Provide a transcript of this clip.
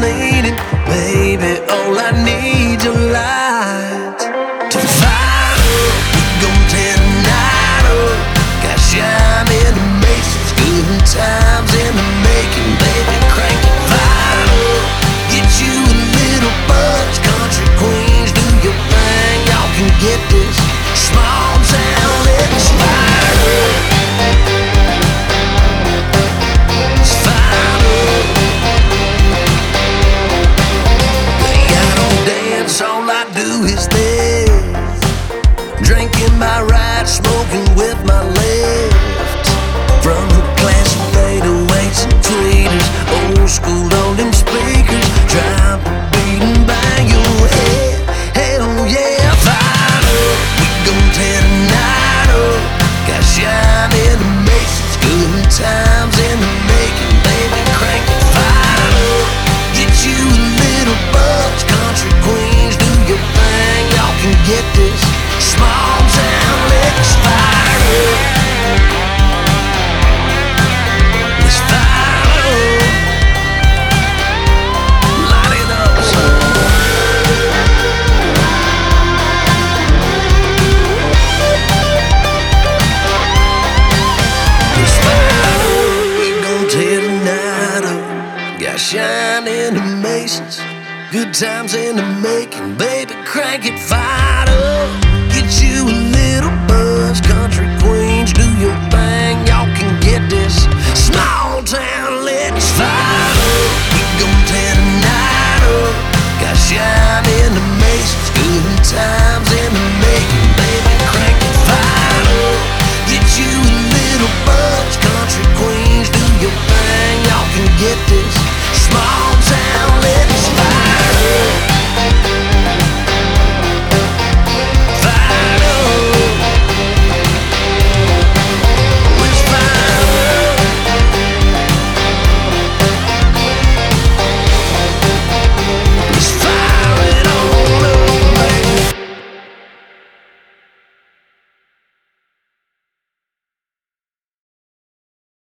leaning, baby, all I need your light to fire up. We gon' tear the night up. Got shine in the Masons, good times in the making, baby, crank it, fire up. Get you a little buzz, country queens, do your thing, y'all can get this. Small town, let's fire up. Let's fire up. Lay out on dance, all I do is this. Drinking my right, smoking with my left. From the classic 808s and tweeters, old school on them speakers, drop the beat and bang your head. Hell yeah, fire up. We gon' tear the night up. Got shine in the Masons, good times in the making, baby, crank it, fire up. Get you a little buzz, country queens, do your thing, y'all can get this. Small town, let's fire up. Let's fire up. Light it up, son. Let's fire up. We gon' tear the night up. Got shine in the Masons, good times in the making, baby, crank it, fire up. Get you a little buzz, country queens, do your thing, y'all can get this. Small town, let's fire